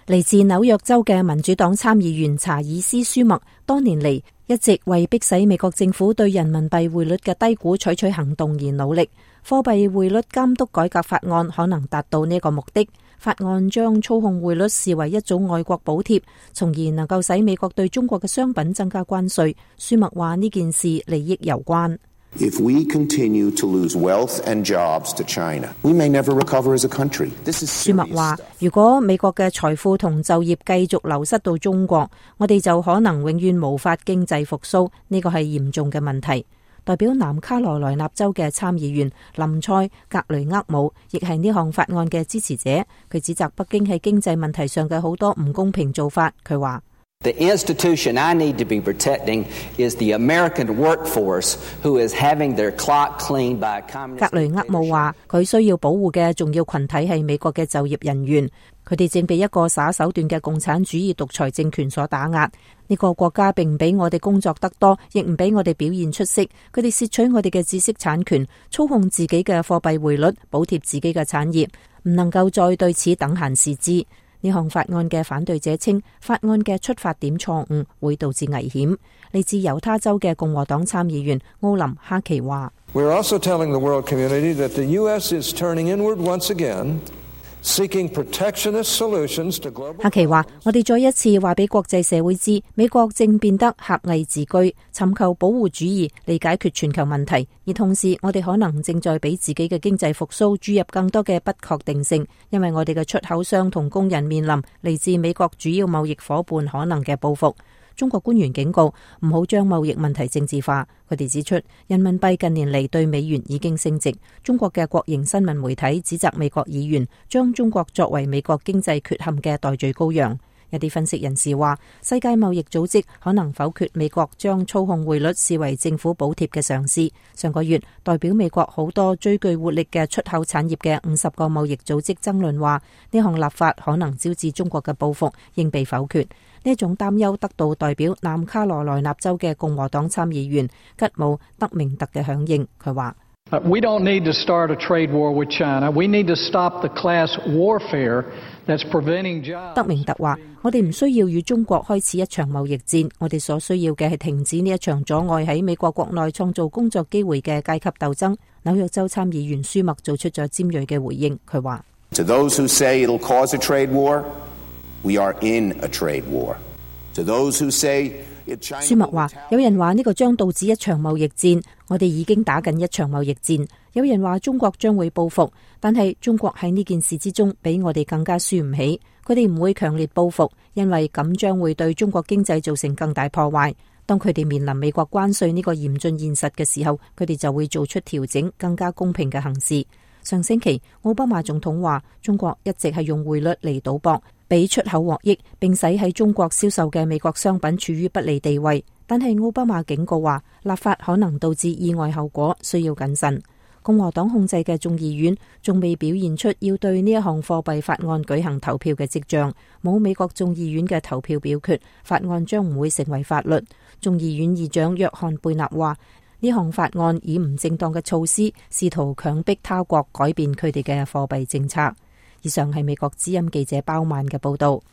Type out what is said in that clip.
嚟自紐約州嘅民主黨參議員查爾斯·舒默多年嚟一直為迫使美國政府對人民幣匯率嘅低估採取行動而努力。貨幣匯率監督改革法案可能達到呢個目的。法案將操控匯率視為一種外國補貼，從而能夠使美國對中國嘅商品增加關稅。舒默話呢件事利益攸關。 If we continue to lose wealth and jobs to China, we may never recover as a country. This is serious. 舒默話，如果美國嘅財富同就業繼續流失到中國，我哋就可能永遠無法經濟復甦，呢個係嚴重嘅問題。代表南卡羅來納州嘅參議員林塞格雷厄姆亦係呢項法案嘅支持者，佢指責北京喺經濟問題上嘅好多唔公平做法。佢話 ：The institution I need to be protecting is the American workforce who is having their clock cleaned by a communist。 格雷厄姆話：佢需要保護嘅重要群體係美國嘅就業人員，佢哋正被一個耍手段嘅共產主義獨裁政權所打壓。呢個國家並唔俾我哋工作得多，亦唔俾我哋表現出色。佢哋竊取我哋嘅知識產權，操控自己嘅貨幣匯率，補貼自己嘅產業，唔能夠再對此等閒視之。呢項法案嘅反對者稱，法案嘅出發點錯誤，會導致危險。嚟自猶他州嘅共和黨參議員奧林哈奇話 ：We're also telling the world community that the U.S. is turning inward once again, seeking protectionist solutions to global。 哈奇話：我哋再一次話俾國際社會知，美國正變得狹隘自居，尋求保護主義嚟解決全球問題，而同時我哋可能正在俾自己嘅經濟復甦注入更多嘅不確定性，因為我哋嘅出口商同工人面臨嚟自美國主要貿易夥伴可能嘅報復。中國官員警告唔好將貿易問題政治化。佢哋指出，人民幣近年嚟對美元已經升值。中國嘅國營新聞媒體指責美國議員將中國作為美國經濟缺陷嘅代罪羔羊。一啲分析人士話，世界貿易組織可能否決美國將操控匯率視為政府補貼嘅嘗試。上個月，代表美國好多最具活力嘅出口產業嘅50個貿易組織爭論話，呢項立法可能招致中國嘅報復，應被否決。呢一種擔憂得到代表南卡羅來納州嘅共和黨參議員吉姆德明特嘅響應。佢話 ：We don't need to start a trade war with China. We need to stop the class warfare that's preventing jobs. 德明特話：我哋唔需要與中國開始一場貿易戰，我哋所需要嘅係停止呢一場阻礙喺美國國內創造工作機會嘅階級鬥爭。紐約州參議員舒默做出咗尖銳嘅回應，佢話 ：To those who say it'll cause a trade war, we are in a trade war. To those who say 舒默話：有人話呢個將導致一場貿易戰，我哋已經打緊一場貿易戰。有人話中國將會報復，但係中國喺呢件事之中比我哋更加輸唔起。佢哋唔會強烈報復，因為咁將會對中國經濟造成更大破壞。當佢哋面臨美國關稅呢個嚴峻現實嘅時候，佢哋就會做出調整，更加公平嘅行事。上星期，奧巴馬總統話，中國一直係用匯率嚟賭博，俾出口獲益，並使喺中國銷售嘅美國商品處於不利地位。但係奧巴馬警告話，立法可能導致意外後果，需要謹慎。共和黨控制嘅眾議院仲未表現出要對呢一項貨幣法案舉行投票嘅跡象，冇美國眾議院嘅投票表決，法案將唔會成為法律。眾議院議長約翰貝納話，呢項法案以唔正當嘅措施試圖強迫他國改變佢哋嘅貨幣政策。以上係美國之音記者包曼嘅報道。